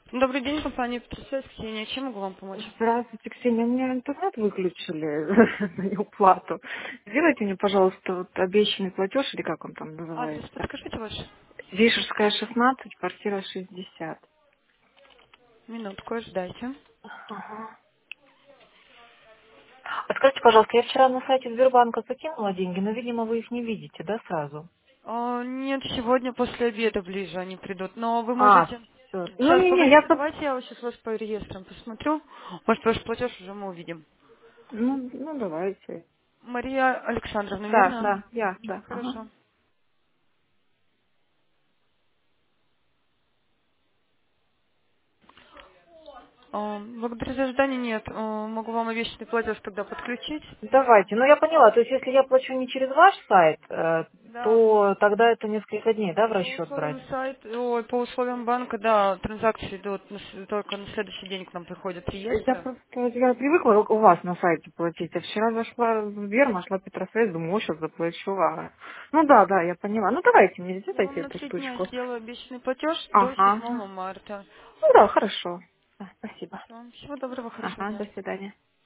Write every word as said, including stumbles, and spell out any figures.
Добрый день, компания Петросвязь, Ксения. Чем могу вам помочь? Здравствуйте, Ксения. У меня интернет выключили за неуплату. Сделайте мне, пожалуйста, вот обещанный платеж, или как он там Адрес называется. подскажите ваш? Вишерская, шестнадцать, квартира шестьдесят. Минутку, ожидайте. Ага. А скажите, пожалуйста, я вчера на сайте Сбербанка закинула деньги, но, видимо, вы их не видите, да, сразу? А, нет, сегодня после обеда ближе они придут. Но вы А, можете... все. Ну, Сейчас, не-не, я... погодите, по- давайте я сейчас вас по реестрам посмотрю. Может, ваш платеж уже мы увидим. Ну, ну, давайте. Мария Александровна, Да, верно? да, я, да. Ага. Хорошо. А, благодарю за ожидание. Нет, а, могу вам обещанный платеж тогда подключить. Давайте. Ну, я поняла. То есть, если я плачу не через ваш сайт, э, Да. то тогда это несколько дней, да, в По расчет брать? условиям сайта, ой, по условиям банка, да, транзакции идут на с- только на следующий день к нам приходят Я реестры. просто я привыкла у вас на сайте платить, а вчера зашла в Сбер, нашла Петросвязь, думаю, о, сейчас заплачу. А... Ну да, да, я поняла. Ну давайте мне Я вам сделайте на эту три дня штучку. сделаю обещанный платеж до Ага. седьмого марта. Ну да, хорошо. Да, спасибо. Всё. Всего доброго, хорошего Ага, дня. до свидания.